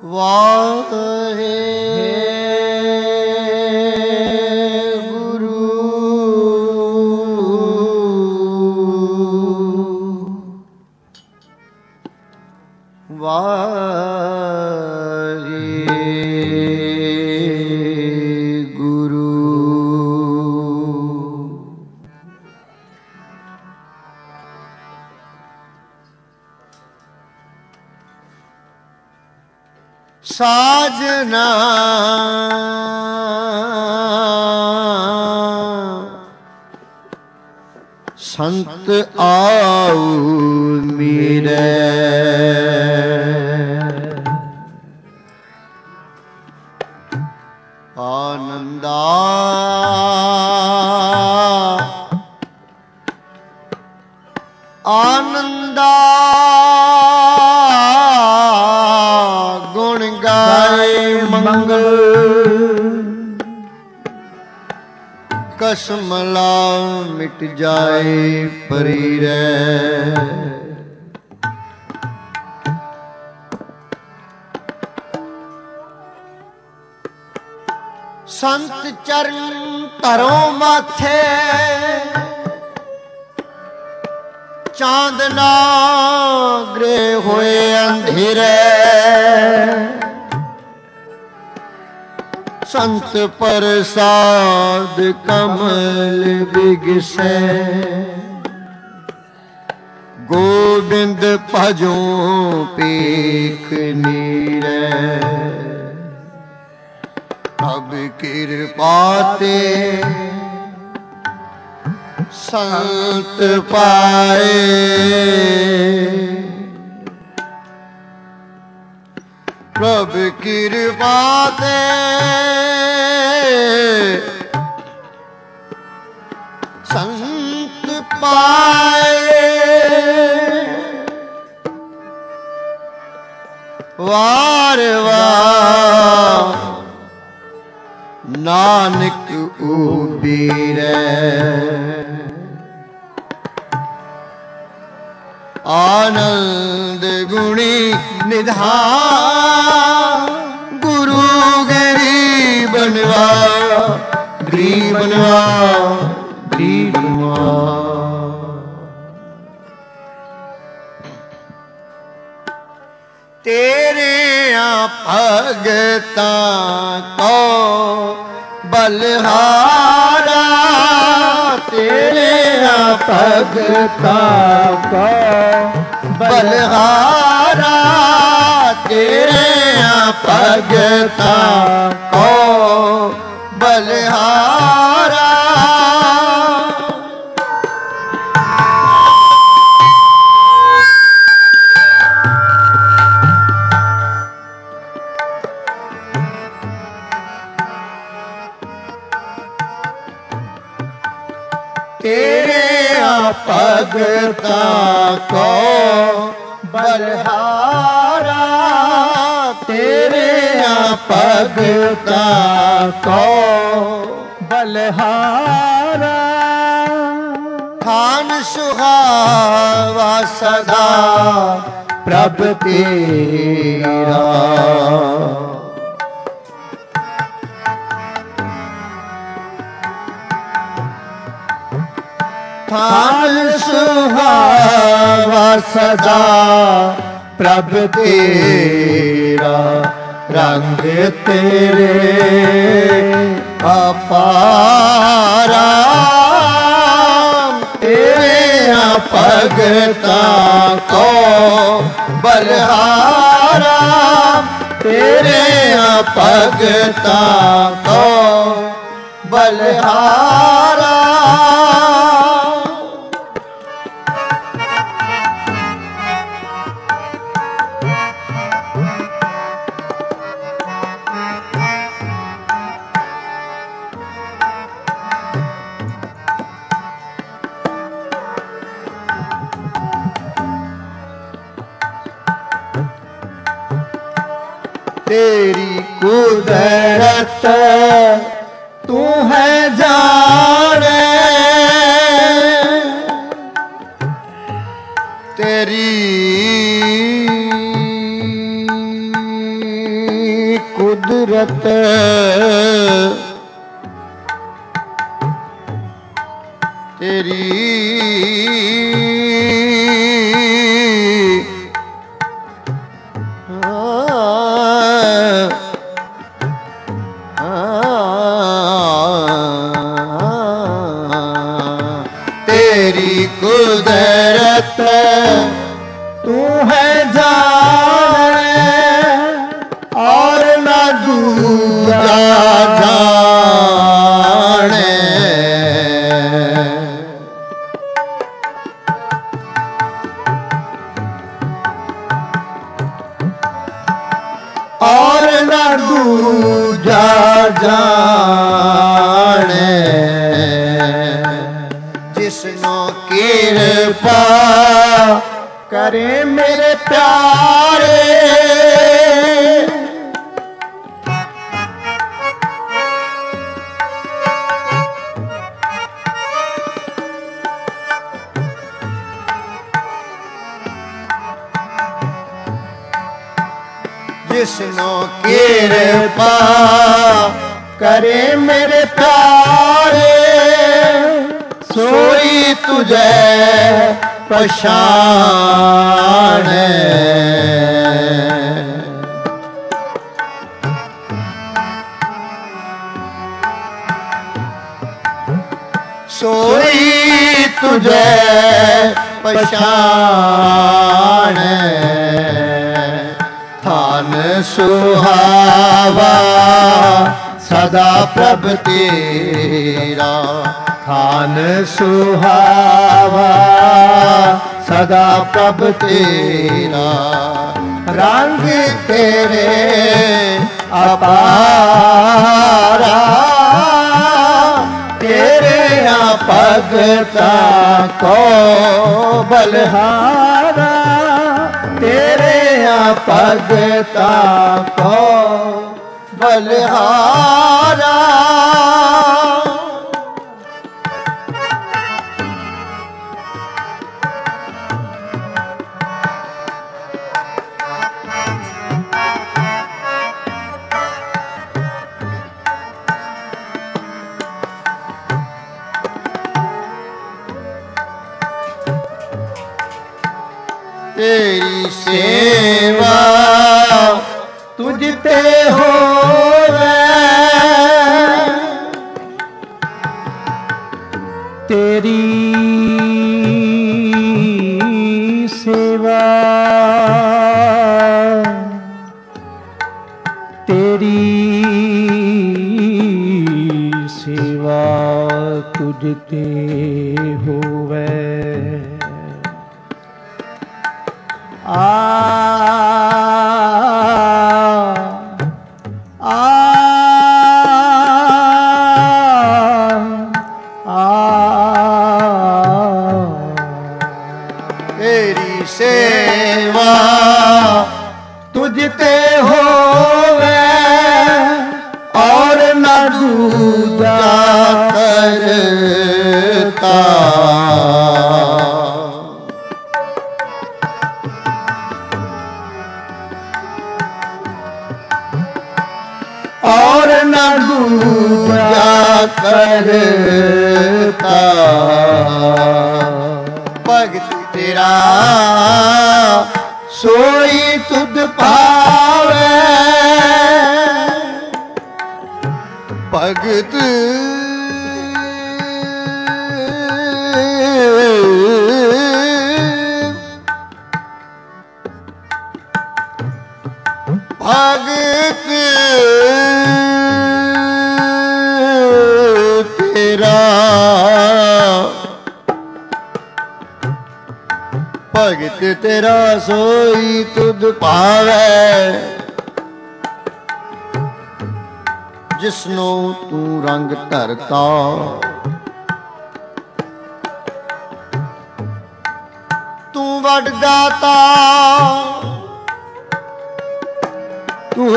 ਵਾਹਿਗੁਰੂ ਵਾਹਿਗੁਰੂ। ਸਾਜਨਾ ਸੰਤ ਆਉ ਮੀਰੈ, ਆਨੰਦਾ ਆਨੰਦਾ ਗੁਣ ਗਾਏ ਮੰਗਲ, ਕਸਮ ਲਾ ਮਿਟ ਜਾਏ ਪਰੀਰੈ। ਸੰਤ ਚਰਨ ਧਰੋ ਮਾਥੇ, ਚਾਂਦਨਾ ਗ੍ਰੇ ਹੋਏ ਅੰਧੇਰੇ। ਸੰਤ ਪ੍ਰਸਾਦ ਕਮਲ ਬਿਗਸੈ, ਗੋਬਿੰਦ ਭਜੋ ਪੇਖ ਨੀਰੈ। ਪ੍ਰਭ ਕਿਰਪਾ ਤੇ ਸੰਤ ਪਾਏ, ਪ੍ਰਭ ਕਿਰਪਾ ਤੇ ਸੰਤ ਪਾਏ। ਵਾਰ ਵਾਰ ਨਾਨਕ ਉਬੀਰੈ, ਆਨੰਦ ਗੁਣੀ ਨਿਧਾਨ। ਗੁਰੂ ਗਰੀਬਨਵਾ ਗਰੀਬਨਵਾ ਗਰੀਬਨਵਾ। ਤੇਰਿਆਂ ਭਗਤਾਂ ਕੋ ਬਲਹਾਰਾ, ਤੇਰਿਆਂ ਭਗਤਾਂ ਕੋ ਬਲਹਾਰਾ, ਤੇਰਿਆਂ ਭਗਤਾਂ ਕੋ ਬਲਹਾਰਾ। ਤੇਰਿਆਂ ਭਗਤਾਂ ਕੋ ਬਲਹਾਰਾ, ਤੇਰਿਆਂ ਭਗਤਾਂ ਕੋ ਬਲਹਾਰਾ। ਖਾਨ ਸੁਹਾਵਾ ਸਦਾ ਪ੍ਰਭ ਤੇਰਾ, ਖਾਨ ਸੁਹਾਵਾ ਸਦਾ ਪ੍ਰਭ ਤੇਰਾ। ਰੰਗ ਤੇਰੇ ਅਪਾਰਾ, ਤੇਰਿਆਂ ਭਗਤਾਂ ਕੋ ਬਲਹਾਰਾ, ਤੇਰਿਆਂ ਭਗਤਾਂ ਕੋ ਬਲਹਾਰਾ। तेरी कुदरत तू है जाने, तेरी ਕੁਦਰਤ ਤੇਰੀ तेरी कुदरत तू है जाने और न दूजा जाने। और न दूजा जाने जिसनो कृपा करे मेरे प्यारे। जिसनो कृपा करे मेरे प्यारे सोई तुझे पहचाने। सोई तुझे पहचाने। थान सुहावा सदा प्रभ तेरा। थान सुहावा सदा प्रभ तेरा। रंग तेरे अपारा तेरे भगता को बलहारा। तेरे भगता को बलहारा। तेरी सेवा तुझते होवे। तेरी सेवा तेरी सेवा तुझते होवे। आ तेरी सेवा तुझते होवे और न दूजा करता। और न दूजा करता। भगत तेरा सोई तुध पावे। भगत भगत तेरा भगत तेरा सोई तुध पावे। जिसनो तू रंग धरता। तू वड दाता तू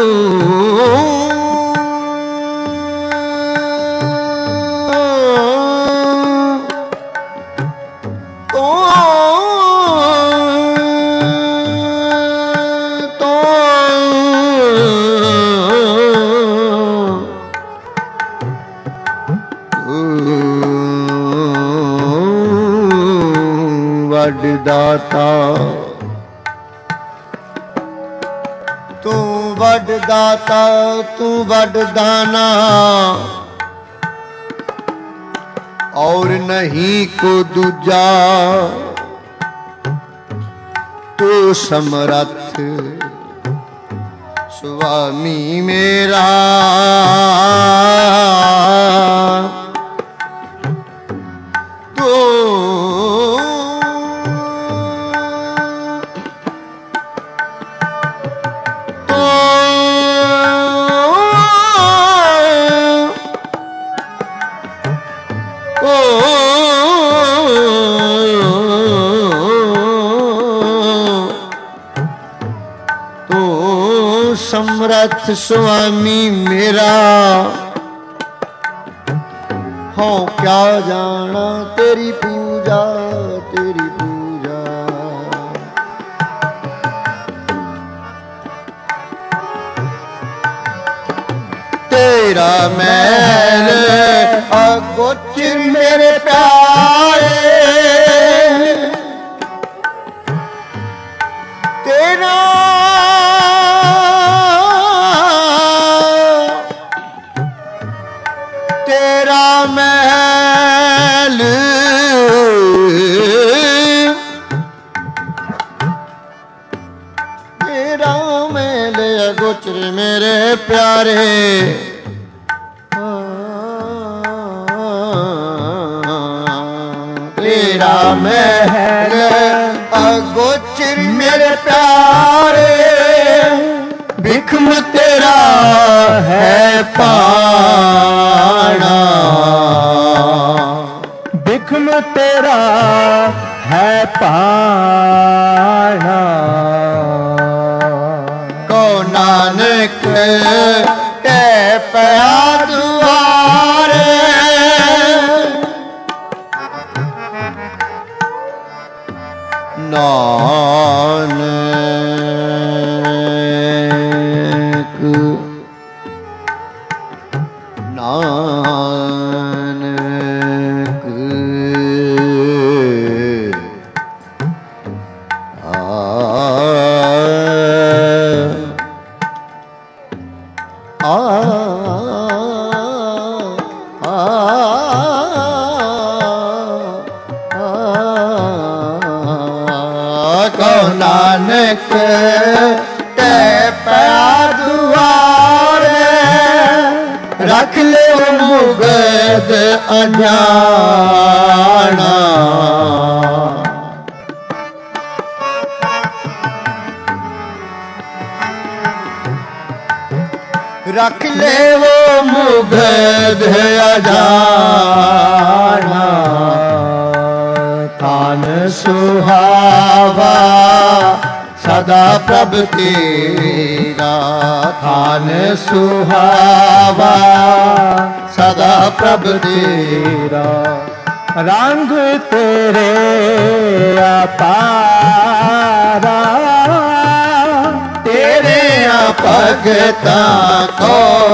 ਵੱਡ ਦਾਤਾ ਤੂੰ ਵੱਡ ਦਾਤਾ ਤੂੰ ਵੱਡ ਦਾਨਾ और नहीं को दूजा तू समरथ स्वामी मेरा तू समरथ स्वामी मेरा हो क्या जाना तेरी पूजा तेरी पूजा तेरा महल अगोचर मेरे प्यारे तेरा तेरा महल तेरा महल अगोचर मेरे प्यारे तेरा महल अगोचर मेरे प्यारे बिखम तेरा है पाना बिखम तेरा है पाना को नानक के पया दुआरे नानक नानक नानक ते पया दुआरे रख ले मुगद अजाना रख ले वो मुगद अजाना थान सुहावा सदा प्रभ तेरा थान सुहावा सदा प्रभ तेरा रंग तेरे अपारा तेरे भगता को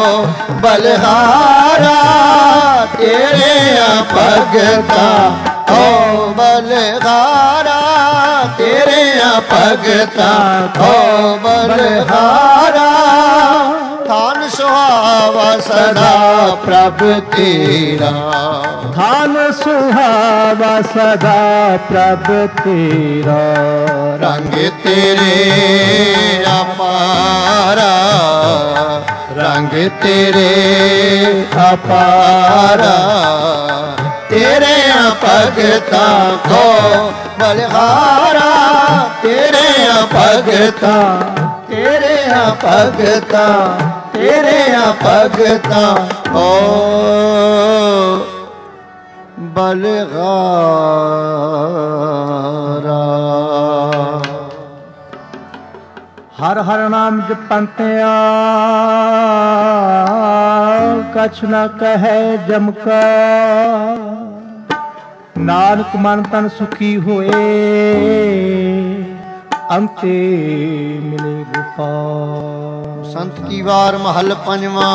बलहारा तेरे भगता को बलहारा तेरे भगता को बलहारा थान सुहावा सदा प्रभ तेरा थान सुहावा सदा प्रभ तेरा रंग तेरे अपारा रंग तेरे अपारा तेरे भगता को बलहारा तेरे भगता तेरे भगता तेरे भगता को बलहारा। हर हर नाम जपंतिया कछ न कहे जम का नानक मन तन सुखी होए अंते मिले गुफा। संत की वार महल पंजवा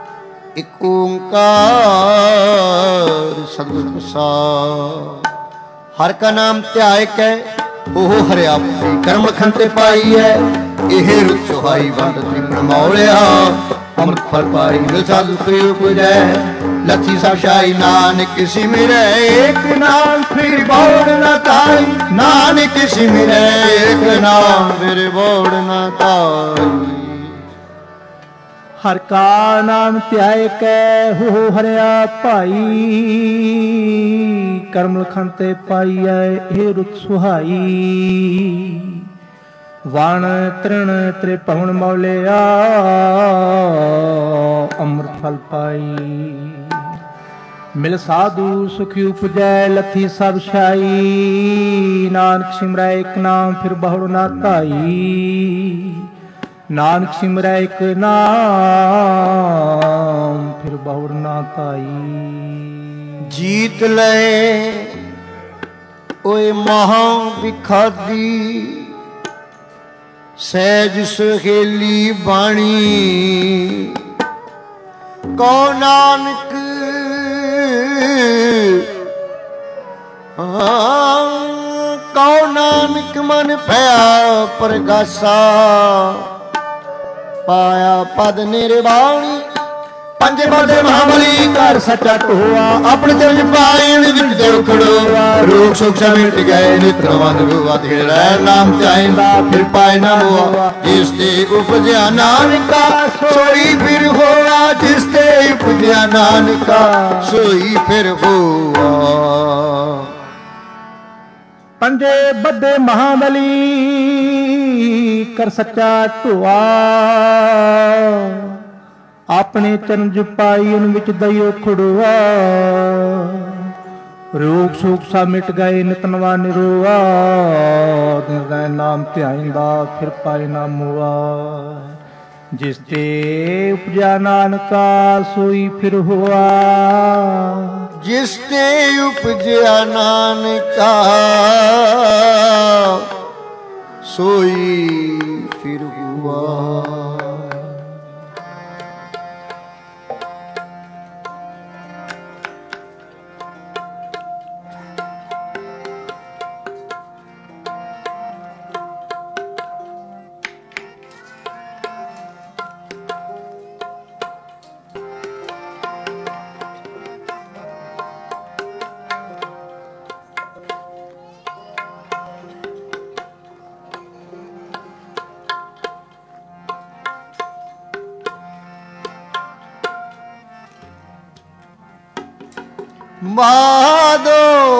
एक ओंकार सतगुर प्रसाद। ਹਰ ਕਾ ਨਾਮ ਧਿਆਇ ਕੈ ਉਹ ਹਰਿਆ ਭਾਈ ਕਰਮ ਲਖਨ ਤੇ ਪਾਈ ਹੈ ਇਹ ਰੁੱਤ ਸੁਹਾਈ ਵੰਡ ਤ੍ਰਿਪਣ ਮੌਲਿਆ ਅੰਮ੍ਰਿਤ ਫਲ ਪਾਈ ਮਿਲ ਸਾਧੂ ਕੋਈ ਉਪਜੈ ਲੱਥੀ ਸਭ ਸ਼ਾਹੀ ਨਾਨਕ ਸਿਮਰੈ ਏਕ ਨਾਮ ਫਿਰ ਬੋੜ ਨਾ ਤਾਈ ਨਾਨਕ ਸਿਮਰੈ ਏਕ ਨਾਮ ਫਿਰ ਬੋੜ ਨਾ ਤਾਈ ਹਰ ਕਾ ਨਾਮ ਧਿਆਇ ਕੈ ਹੋ ਹਰਿਆ ਭਾਈ ਕਰਮ ਲਖਨ ਤੇ ਪਾਈਐ ਇਹ ਰੁੱਤ ਸੁਹਾਈ ਵਣ ਤ੍ਰਿਣ ਤ੍ਰਿਭੁਵਨ ਮੌਲਿਆ ਅੰਮ੍ਰਿਤ ਫਲ ਪਾਈ ਮਿਲ ਸਾਧੂ ਸੁਖੀ ਉਪਜੈ ਲੱਥੀ ਸਭ ਛਾਈ ਨਾਨਕ ਸਿਮਰੈ ਇੱਕ ਨਾਮ ਫਿਰ ਬਹੁੜ ਨਾ ਧਾਈ ਨਾਨਕ ਸਿਮਰੈ ਇੱਕ ਨਾਮ ਫਿਰ ਬਹੁੜ ਨਾ ਧਾਈ ਜੀਤ ਲੈ ਓਏ ਮਹਾ ਵਿਖਾਦੀ ਸਹਿਜ ਸੁਹੇਲੀ ਬਾਣੀ ਕੋ ਨਾਨਕ ਕੋ ਨਾਨਕ ਮਨ ਭਇਆ ਪ੍ਰਗਾਸਾ ਪਾਇਆ ਪਦ ਨਿਰਵਾਣੀ ਪੰਜੇ ਬਾਦੇ ਮਹਾਬਲੀ ਘਰ ਸੱਚਾ ਢੋਆ ਆਪਣੇ ਚਰਜ ਪਾਇਣ ਵਿੱਚ ਦਿਲ ਖੜੋਆ ਰੋਗ ਸੁਖ ਸਮਿਟ ਗਏ ਨਿਤਰਵੰਦ ਗੁਆ ਤੇਰਾ ਨਾਮ ਧਿਆਇਂਦਾ ਫਿਰ ਪਾਇ ਨਾ ਹੋਆ ਜਿਸ ਤੇ ਉਪਜਿਆ ਨਾਨਕਾ ਸੋਈ ਫਿਰ ਹੋਆ ਜਿਸ ਤੇ ਉਪਜਿਆ ਨਾਨਕਾ ਸੋਈ ਫਿਰ ਹੋਆ ਪੰਜੇ ਬੱਦੇ ਮਹਾਬਲੀ ਕਰ ਸੱਚਾ ਢੋਆ ਆਪਣੇ ਚਰਨ ਜਪਾਈ ਉਨ ਵਿੱਚ ਦਇਓ ਖੜੋਆ ਰੋਗ ਸੋਗ ਸਾ ਮਿਟ ਗਏ ਨਿਤਨਵਾ ਨਿਰੋਆ ਨਿਰਦੈ ਨਾਮ ਧਿਆਇਂਦਾ ਫਿਰ ਪਾਏ ਨਾ ਮੋਆ ਜਿਸ ਤੇ ਉਪਜਾ ਨਾਨਕਾ ਸੋਈ ਫਿਰ ਹੋਆ ਜਿਸ ਤੇ ਉਪਜਿਆ ਨਾਨਕਾ ਸੋਈ ਫਿਰ ਹੁਆ ਮਾਧੋ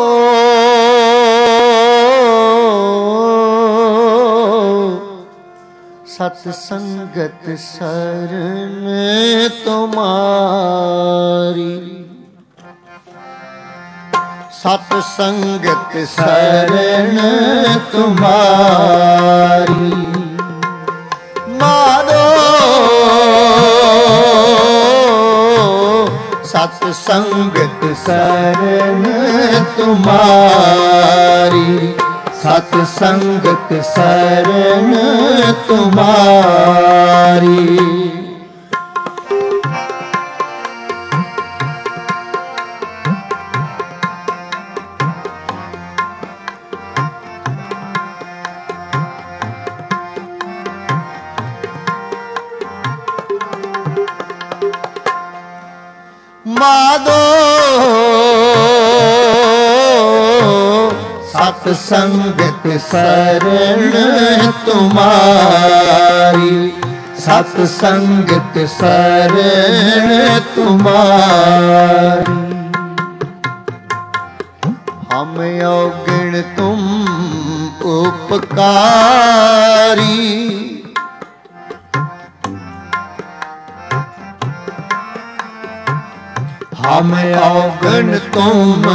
ਸਤ ਸੰਗਤ ਸਰਨ ਤੁਮਾਰੀ ਸਤ ਸੰਗਤ ਸਰਨ ਤੁਮਾਰੀ ਮਾਧੋ ਸਤ ਸੰਗਤ ਸਰਨ ਤੁਮਾਰੀ ਸਤ ਸੰਗਤ ਸਰਨ ਤੁਮਾਰੀ ਮਾਧੋ ਸਤ ਸੰਗਤ ਸਰਨ ਤੁਮਾਰੀ ਸਤ ਸੰਗਤ ਸਰਨ ਤੁਮਾਰੀ ਹਮ ਔਗਣ ਤੁਮ ਉਪਕਾਰੀ हम औगण तुम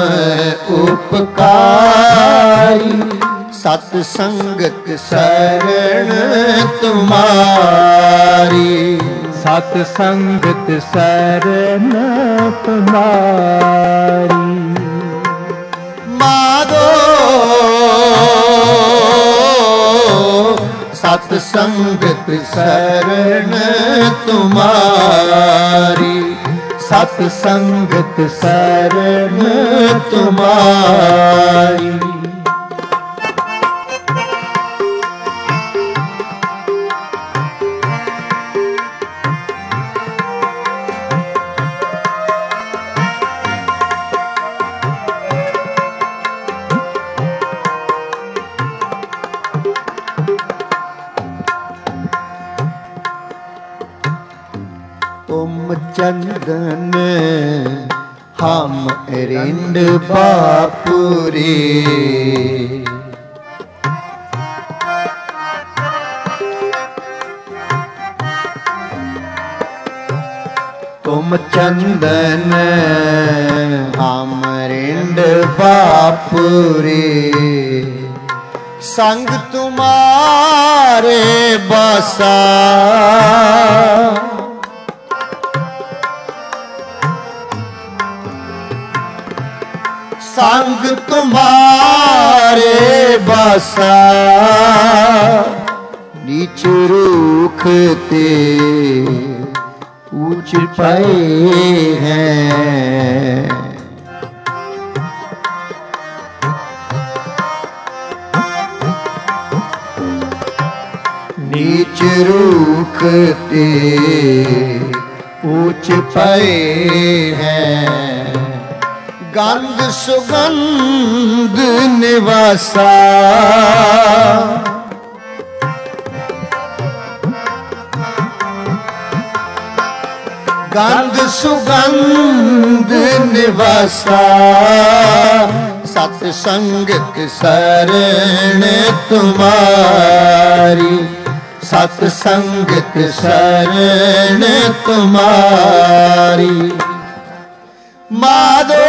उपकारी सत संगत शरण तुम्हारी सत संगत शरण तुम्हारी माधो सत संगत शरण तुम्हारी सत संगत शरण तुम्हारी। तुम चंदन हम रिंड बापुरे, तुम चंदन हम रिंड बापुरे, संग तुम्हारे बसा, संग तुम्हारे बसा, नीच रूख ते ऊंच पाए हैं, नीच रूख ते ऊंच पाए हैं, गंध सुगंध निवासा, गंध सुगंध निवासा, सत संगत शरण तुम्हारी, सत संगत शरण तुम्हारी। माधो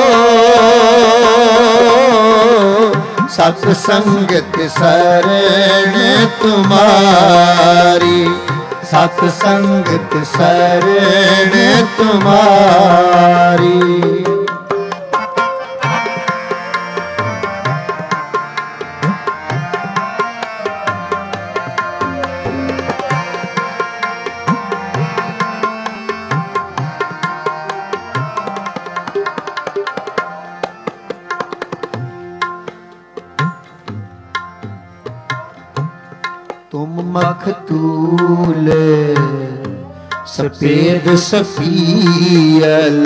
सत संगत शरण तुम्हारी, सत संगत शरण तुम्हारी। तुम मखतूल सफेद सफियल,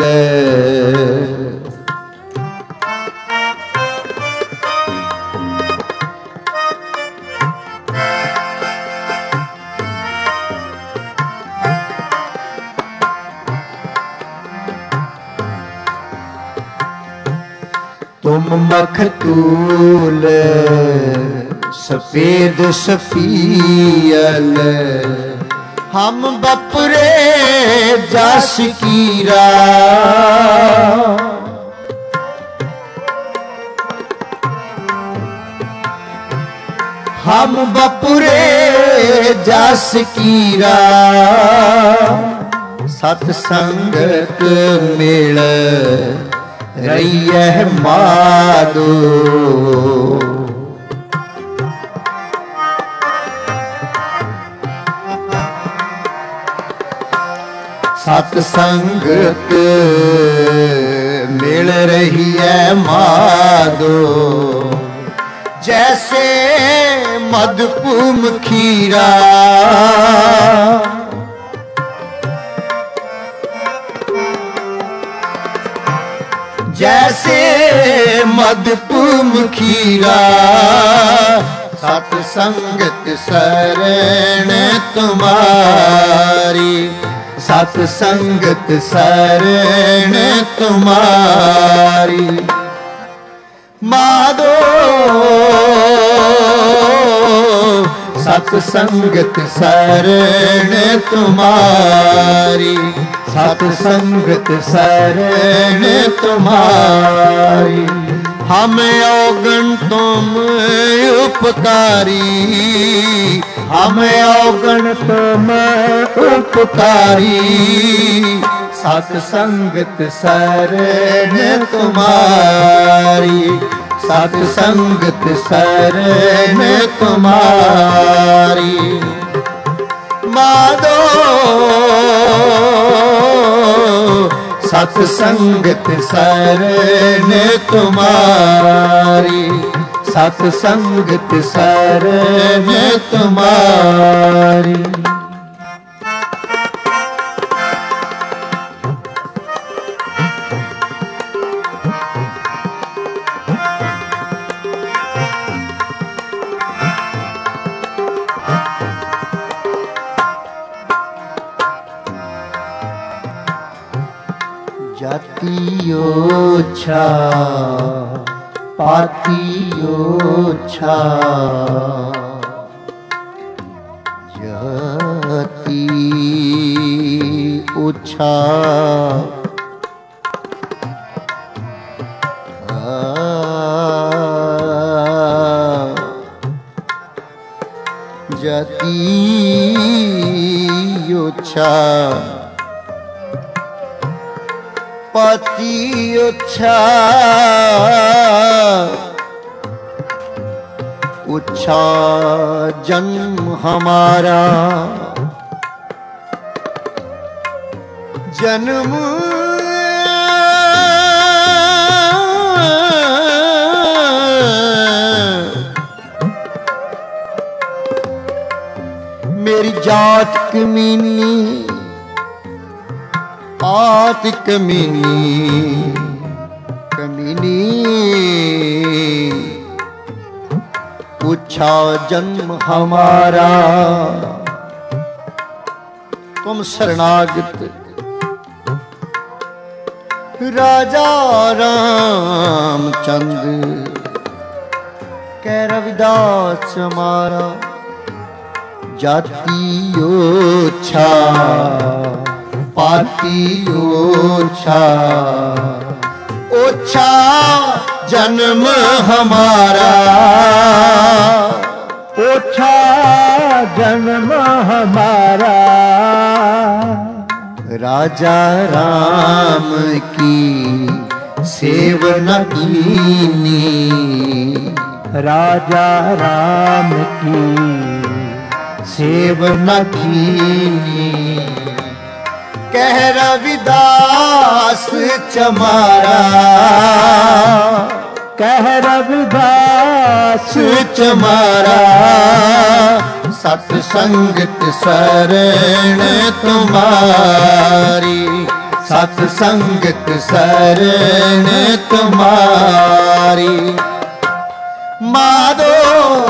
तुम मखतूल सफेद सफियल, हम बपरे जस कीरा, हम बपरे जस कीरा, सत संगत मिल रही माधो, सत संगत मिल रही है माधो, जैसे मधुपुम खीरा, जैसे मधुपुम खीरा, सत संगत शरण तुम्हारी, सत संगत शरण तुम्हारी। माधो सत संगत शरण तुम्हारी, सत संगत शरण तुम्हारी। हम औगण तुम उपकारी, हम औगण तुम उपकारी, सत संगत शरण तुम्हारी, सत संगत शरण तुम्हारी। माधो सत संगत शरण तुम्हारी, सत संगत शरण तुम्हारी। जाति ओछा पाति ओछा, जाति ओछा जाति ओछा पाति ओछा, ओछा जन्म हमारा, जन्म मेरी जात कमीनी, आत कमीनी, कमीनी पूछा जन्म हमारा। तुम शरणागत राजा रामचंद्र, कह रविदास हमारा। जाति ओछा पाति ओछा, ओछा जन्म हमारा, ओछा जन्म हमारा। राजा राम की सेव न कीनी, राजा राम की सेव न कीनी। कह रविदास चमारा, कह रविदास चमारा। सत संगत शरण तुम्हारी, सत संगत शरण तुम्हारी। माधो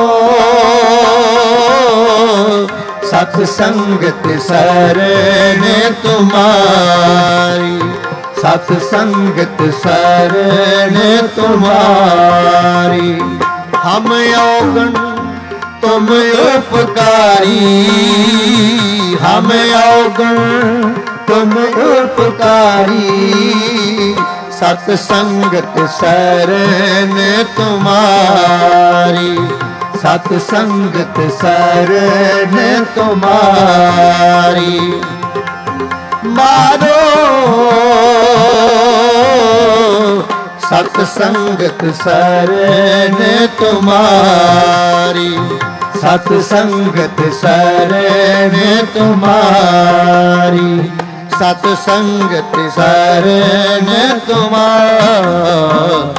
सत संगत शरण तुम्हारी, सत संगत शरण तुम्हारी। हम औगण तुम उपकारी, हम औगण तुम उपकारी। सत संगत शरण तुम्हारी, सत संगत शरण तुम्हारी। मारो सत संगत शरण तुम्हारी, सत संगत शरण तुम्हारी। सत संगत शरण तुम्हारी।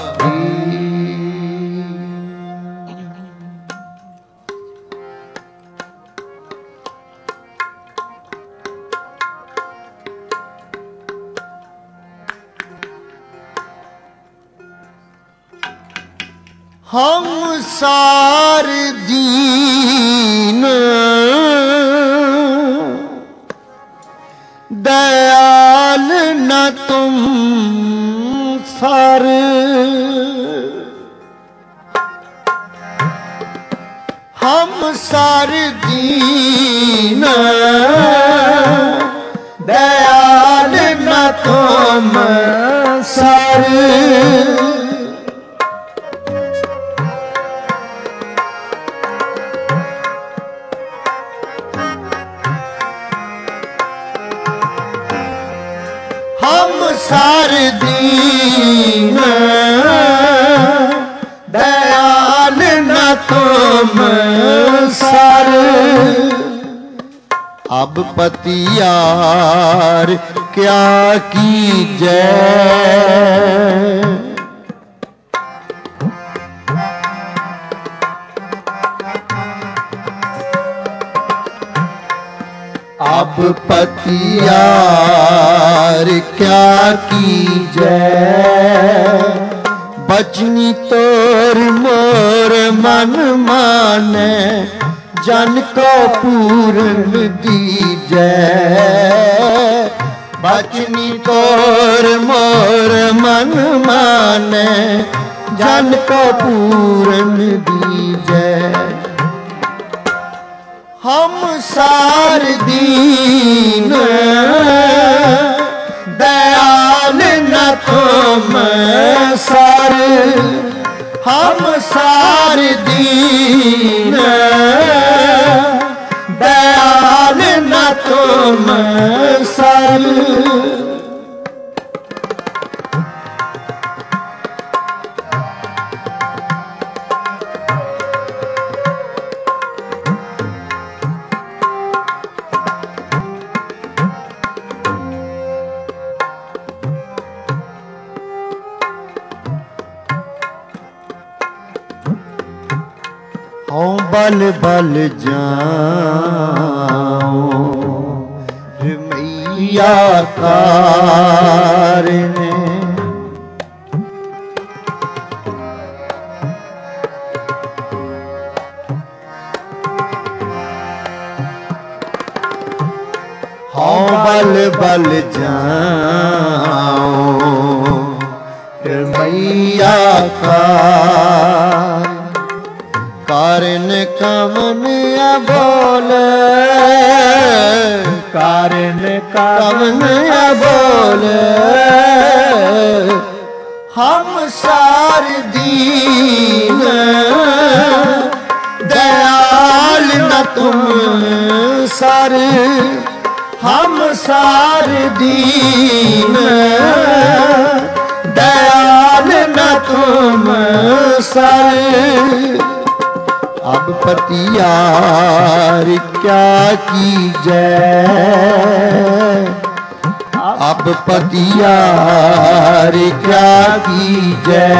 हम सार दीन दयाल न तुम सार। हम सार दीन दयाल न तुम सार। हम सार दीन दयाल न तुम सार। अब पतियार क्या कीजै। अब पतियार क्या कीजै। बचनी तोर मोर मन माने जन को पूरन दीजै। बचनी तोर मोर मन माने जन को पूरन दीजै। हम सार दीन दयाल न तुम सार। हम सार दीन दयाल न तुम सार। बल बल जाऊं मैया कारने। हाँ बल बल जाऊं मैया कार। कारण कवन बोल कारण कवन बोल। हम सार दीन दयाल न तुम सार। हम सार दीन दयाल न तुम सार। अब पतियार क्या कीजै। अब पतियार क्या कीजै।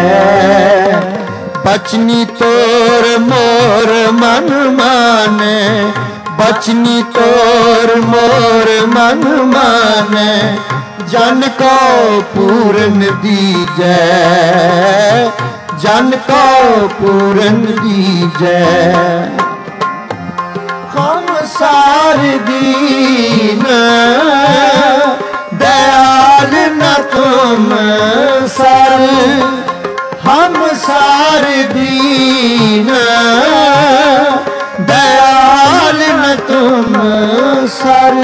बचनी तोर मोर मन माने। बचनी तोर मोर मन माने जन को पूरन दीजै। जन को पूरन दीजै। हम सार दीन दयाल न तुम सार। हम सार दीन दयाल न तुम सार।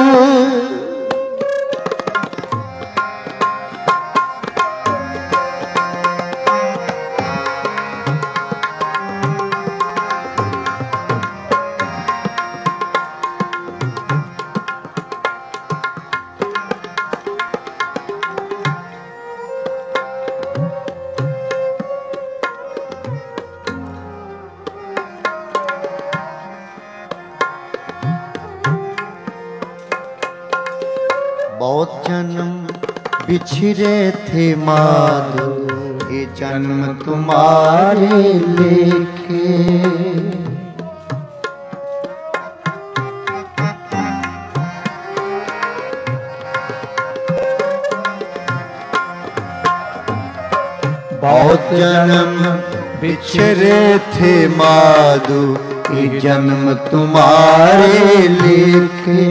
बहुत जन्म बिछड़े थे माधो ये जन्म तुम्हारे लेखे। बहुत जन्म बिछड़े थे माधो ये जन्म तुम्हारे लेखे।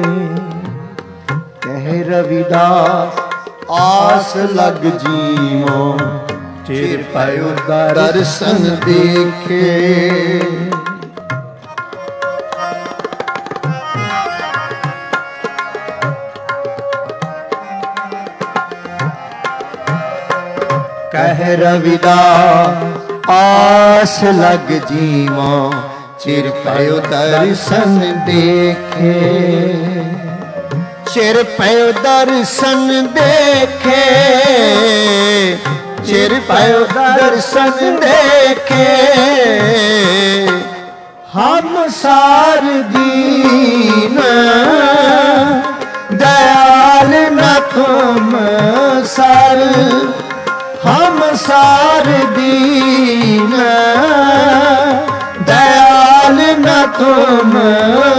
रविदास आस लग जीवो चिर पयो दर्शन देखे। कह रविदास आस लग जीवो चिर पयो दर्शन देखे। चिर पयो दर्शन देखे। चिर पयो दर्शन देखे। हम सार दीन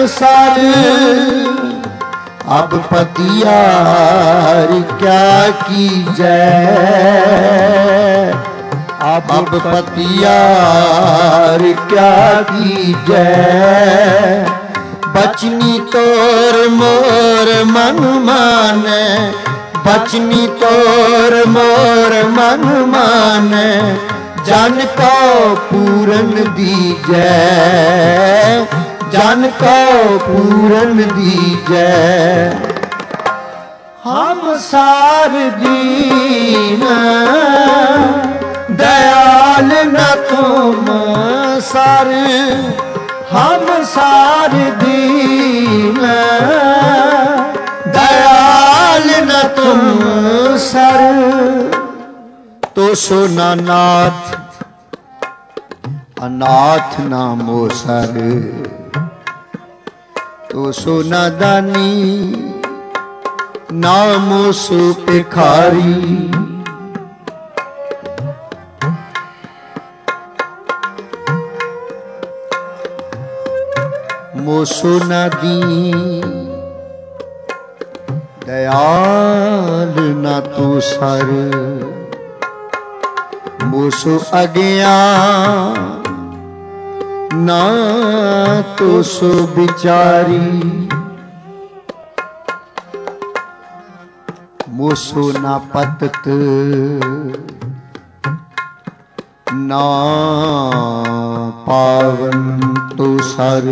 सार अब पतियार क्या कीजै अब पतियार क्या कीजै बचनी तोर मोर मन माने बचनी तोर मोर मन माने जन को पूरन दीजै जन को पूरन दीजै हम सार दीन दयाल न तुम सर हम सार दीन दयाल न तुम सर तो सोना नाथ अनाथ नामो सर तो सोना दानी नामो सो भिखारी मोसो नदी दयाल न तू सर मोसो अज्ञा ना तो सो बिचारी मोसो ना पतत ना पावन तो सर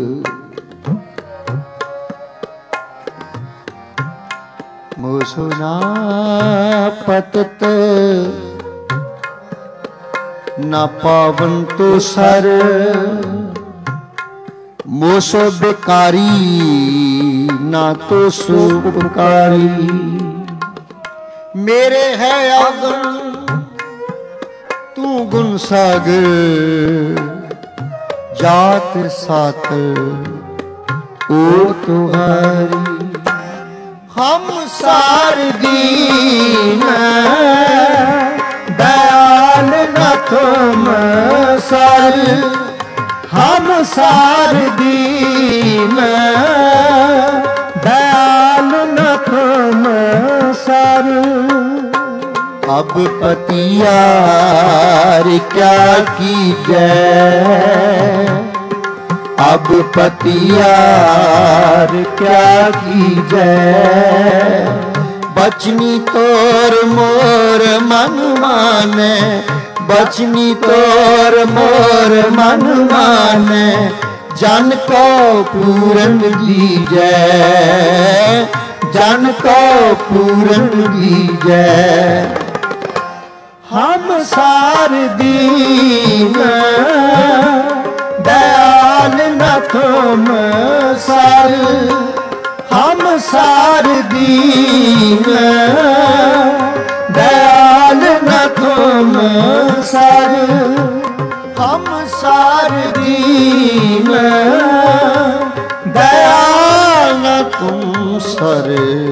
मोसो ना पतत ना पावन तो सर मोसो बेकारी ना तो सो उपकारी मेरे है आगन तू गुण सागर जात सात ओ तुम्हारी हम सार दीन दयाल न तुम सर हम सार दीन दयाल न तुम सर अब पतियार क्या कीजै अब पतियार क्या कीजै बचनी तोर मोर मन माने बचनी तोर मोर मन माने जन को पूरन दीजै जन को पूरन दीजै हम सार दीन दयाल न तुम सर हम सार दीन दयाल न तुम सर हम सार दीन दयाल न तुम सर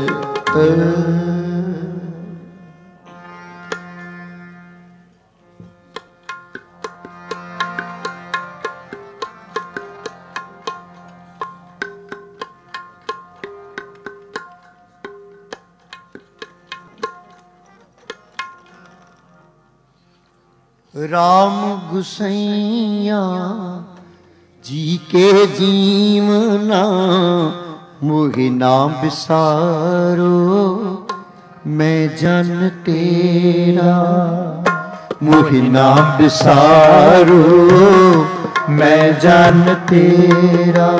राम गुसैया जी के जीवना मोहि ना बिसारो मैं जन तेरा मोहि ना बिसारो मैं जन तेरा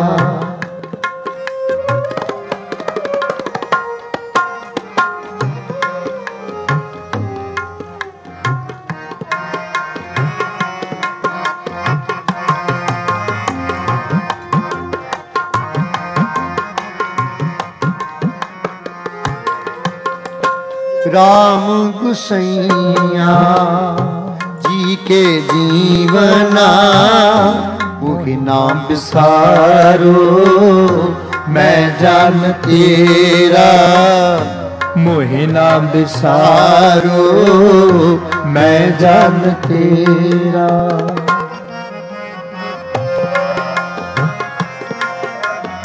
राम गुसैया जी के जीवना मोहि ना बिसारो मैं जान तेरा मोहि ना बिसारो मैं जान तेरा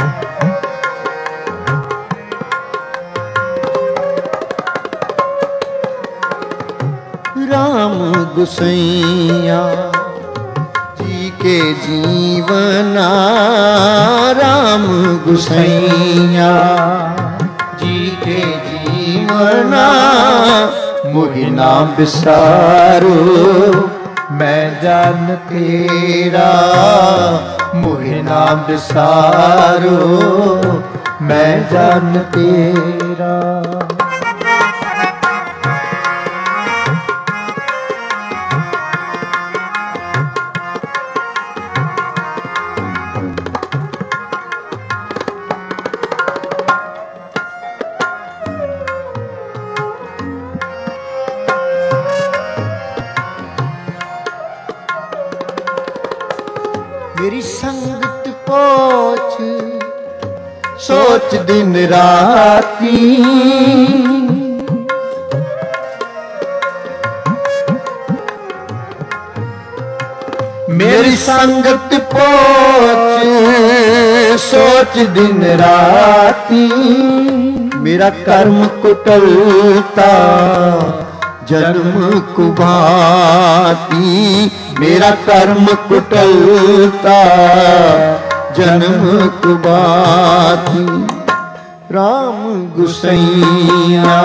गुसैया जी के जीवना राम गुसैया जी के जीवना मोहि नाम बिसारो मैं जान तेरा मोहि नाम बिसारो मैं जान तेरा। मेरी संगत पोछ सोच दिन राती मेरी संगत पोछ सोच दिन राती मेरा कर्म कुटलता जन्म कुभाती मेरा कर्म कुटलता जन्म कुभाती राम गुसैया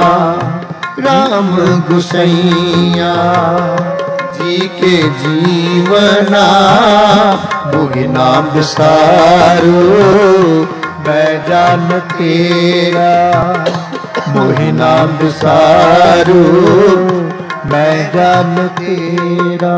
जी के जीवना मोहि नाम बिसारो मैं जान तेरा मोहि नाम बिसारो मैं जान तेरा।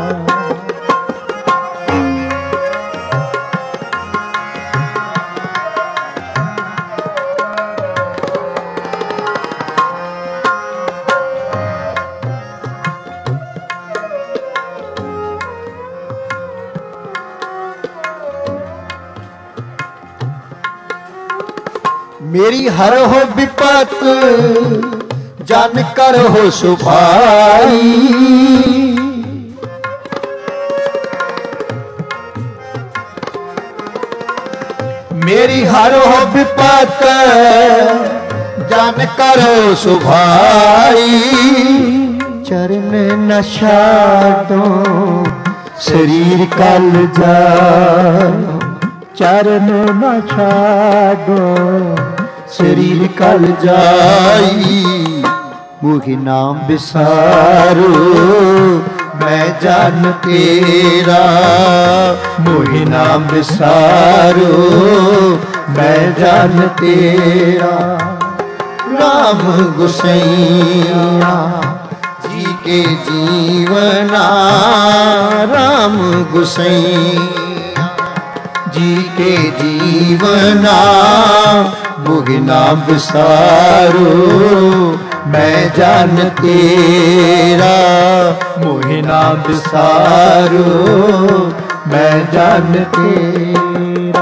मेरी हर हो विपत जान कर हो सुभाई मेरी हर हो विपत जान कर हो सुभाई चरण न छाड़ो शरीर कल जा चरण न छाड़ो शरीर कल जाई मोहि नाम बिसारो मैं जान तेरा मोहि नाम बिसारो मैं जान तेरा। राम गुसैया जी के जीवना राम गुसैया जी के जीवना मोहि नाम बिसारो मैं जान तेरा मोहि नाम बिसारो मैं जान तेरा।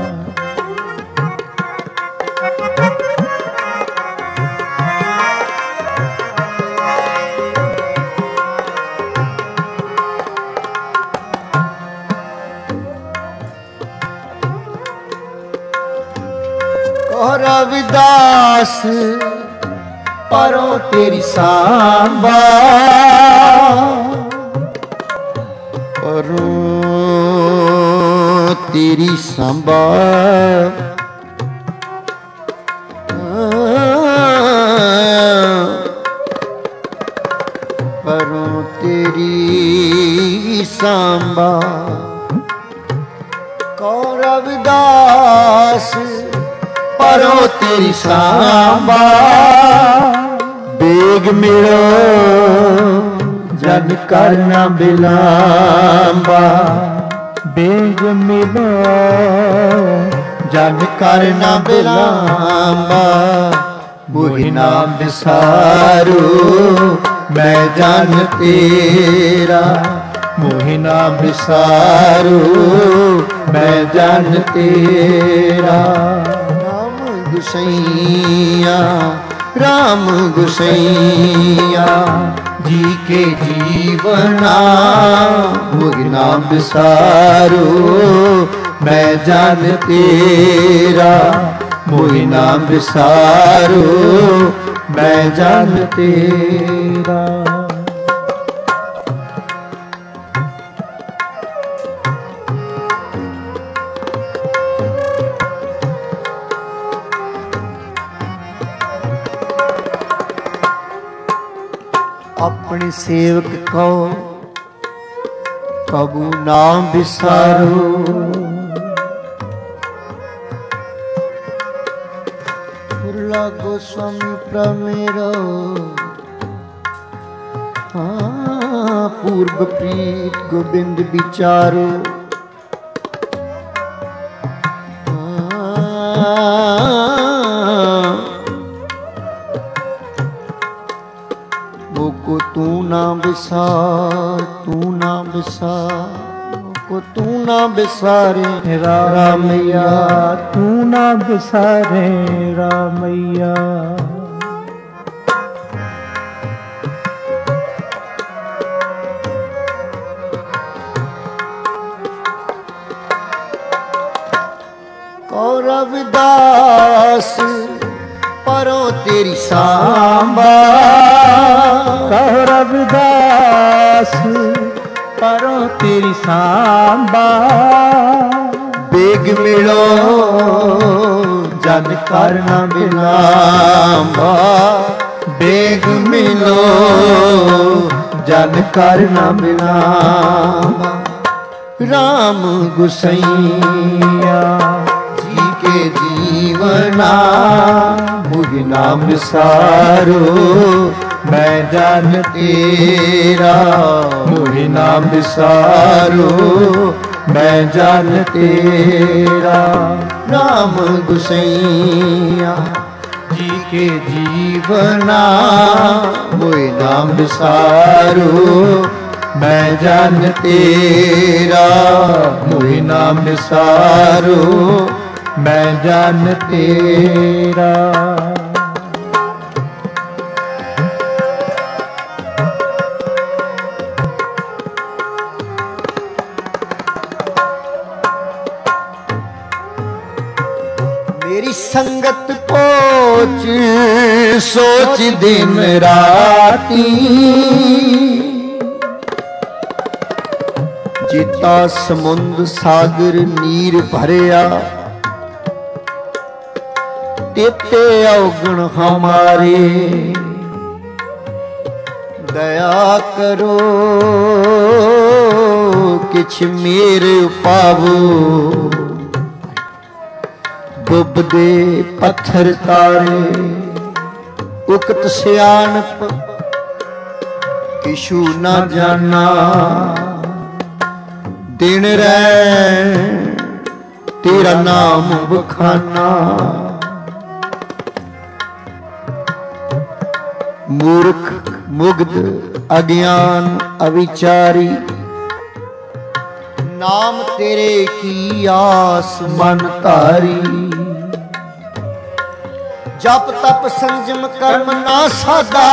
रविदास परो तेरी सांबा परो तेरी सांबा परो तेरी सांबा को रविदास परो तेरी सांबा बेग मिलो जन करना बिलांबा बेग मिलो जन करना बिलांबा मोहि नाम बिसारो मैं जान तेरा मोहि नाम बिसारो मैं जान तेरा। राम गुसैया जी के जीवना मोहि नाम बिसारो मैं जान तेरा मोहि नाम बिसारो मैं जान तेरा। अपने सेवक को कबू नाम बिसारो। पुरला गोस्वामी प्रमेरो पूर्व प्रीत गोविंद विचारो। मोको तू ना बिसार, तू ना बिसार, मोको तू ना बिसारे रामैया, तू ना बिसारे रामैया। रविदास परो तेरी सांबा, कहो रविदास परो तेरी सांबा। बेग मिलो जन करना बिलांबा, बेग मिलो जन करना बिलांबा। राम गुसैया के जीवना मुझे नाम बिसारो। मैं जान तेरा मुझे नाम बिसारो, मैं जान तेरा। राम गुसैया जी के जीवना मुझे नाम बिसारो। मैं जान तेरा मुझे नाम बिसारो, मैं जान तेरा। मेरी संगत पोच सोच दिन राती। जिता समुंद सागर नीर भरिया, तेते अवगुण हमारे। दया करो किछ मेरे पावो। डुबदे पत्थर तारे उकत सियानप किशु न जाना। दिन रह तेरा नाम बखाना। मूर्ख मुग्ध अज्ञान अविचारी, नाम तेरे की आस मन तारी। जप तप संजम कर्म ना साधा,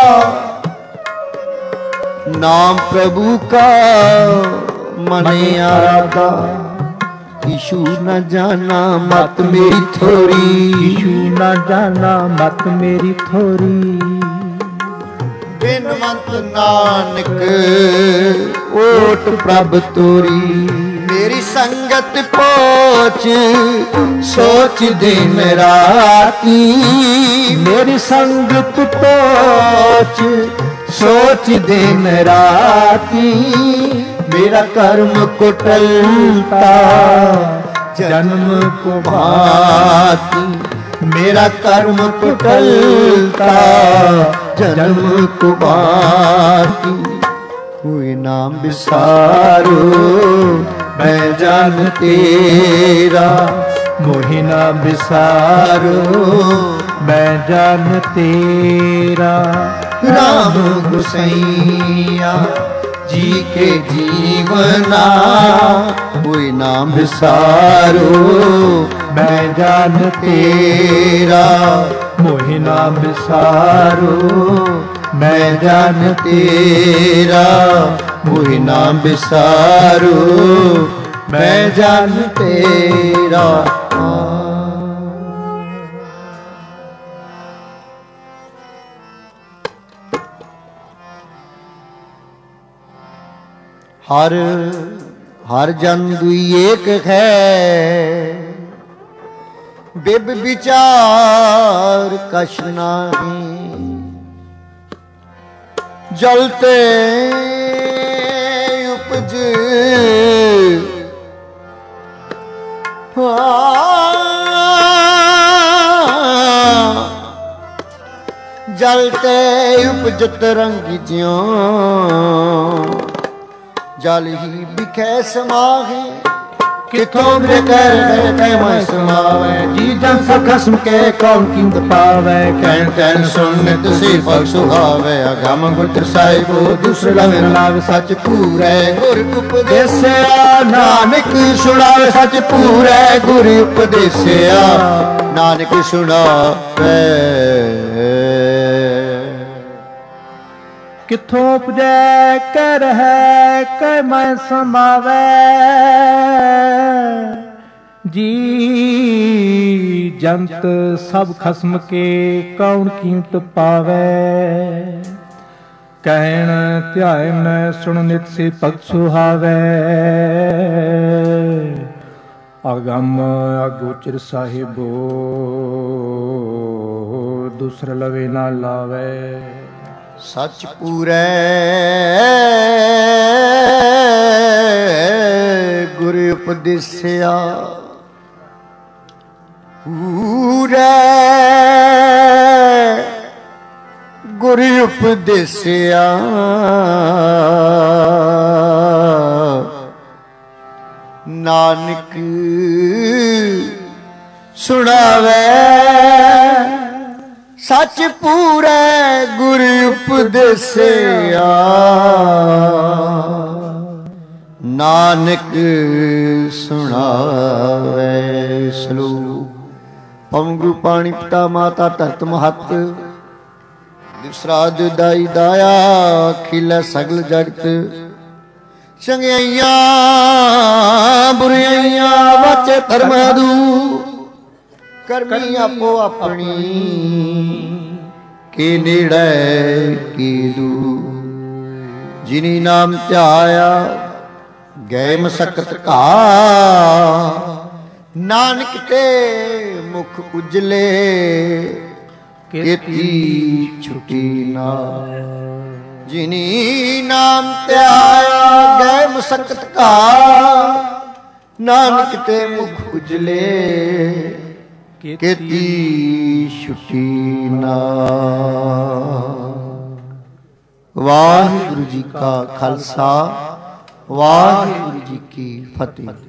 नाम प्रभु का मने आराधा। यीशु न जाना मत मेरी थोरी, यीशु न जाना मत मेरी थोरी। बिनवंत नानक ओट प्रभ तोरी। मेरी संगत पोच सोच दिन राती। मेरी संगत पोच सोच दिन राती। मेरा कर्म कुटलता जन्म को भांति। मेरा कर्म कुटलता जन्म को भांति। कोई नाम बिसारो मैं जान तेरा। मोहि नाम बिसारो मैं जान तेरा। राम गुसैया जी के जीवना कोई नाम बिसारो मैं जान तेरा। मोहि नाम बिसारो मैं जान तेरा। मोहि नाम बिसारो मैं जान तेरा। हर हर जन दुई एक है। बिब विचार कछ नाही। ਜਲਤੇ ਉਪਜ ਜਲਤੇ ਉਪਜਤ ਰੰਗ ਜਿਉ ਜਲ ਹੀ ਬਿਖੈ ਸਮਾਹੇ ਕਿਥੋਂ ਦੇ ਕਰ ਕੈ ਮੈਂ ਸਮਾਵੈ ਜੀ ਜਨ ਸਭ ਖਸਮ ਕੇ ਕੌਣ ਕੀਮਤ ਪਾਵੈ ਕਹਿਣ ਕਹਿਣ ਸੁਣ ਨਿਤ ਸਿਫਤ ਸੁਹਾਵੈ ਅਗਮ ਗੁਰ ਸਾਹਿਬੋ ਦੂਸਰੇ ਲਵੇ ਲਾਵੇ ਸੱਚ ਪੂਰੈ ਗੁਰ ਉਪਦੇਸਿਆ ਨਾਨਕ ਸੁਣਾਵੇ ਸੱਚ ਪੂਰੈ ਗੁਰ ਉਪਦੇਸਿਆ ਨਾਨਕ ਸੁਣਾਵੇ ਕਿੱਥੋਂ ਉਪਜੈ ਕੈ ਰਹੈ ਕੈ ਮੈਂ ਸਮਾਵੈ ਜੀ ਜੰਤ ਸਭ ਖਸਮ ਕੇ ਕੌਣ ਕੀਮਤ ਪਾਵੈ ਕਹਿਣ ਧਿਆਨ ਸੁਣ ਨਿਤ ਸੇ ਭਗਤ ਸੁਹਾਵੈ ਅਗੰਮ ਅਗੋਚਰ ਸਾਹਿਬੋ ਦੂਸਰ ਲਵੇ ਨਾ ਲਾਵੈ ਸੱਚ ਪੂਰੈ ਗੁਰ ਉਪਦੇਸਿਆ ਪੂਰੈ ਗੁਰ ਉਪਦੇਸਿਆ ਨਾਨਕ ਸੁਣਾਵੇ ਸੱਚ ਪੂਰੈ ਗੁਰ ਉਪਦੇਸਿਆ ਨਾਨਕ ਸੁਣਾਵੇ ਸਲੋਕ ਪਵਨ ਗੁਰੂ ਪਾਣੀ ਪਿਤਾ ਮਾਤਾ ਧਰਤ ਮਹੱਤ ਦਿਵਸਰਾ ਦੁਦਾਈ ਦਾਇਆ ਖਿਲੇ ਸਗਲ ਜਗਤ ਚੰਗਿਆਈਆਂ ਬੁਰਾਈਆਂ ਵਾਚੇ ਧਰਮਾਦੂ ਕਰਮੀ ਆਪੋ ਆਪਣੀ ਕੇ ਨੇੜੇ ਕੀ ਦੂ ਜਿਨੀ ਨਾਮ ਧਿਆਇਆ ਗਏ ਮਸਕਤ ਘਾ ਨਾਨਕ ਤੇ ਮੁਖ ਉਜਲੇ ਕੀਤੀ ਛੁਟੀ ਨਾ ਜਿਨੀ ਨਾਮ ਧਿਆਇਆ ਗਏ ਮਸਕਤ ਘਾ ਨਾਨਕ ਤੇ ਮੁਖ ਉਜਲੇ ਕੀਤੀ ਛੁਟੀ ਨਾ ਵਾਹਿਗੁਰੂ ਜੀ ਕਾ ਖਾਲਸਾ ਵਾਹਿਗੁਰੂ ਜੀ ਕੀ ਫਤਿਹ।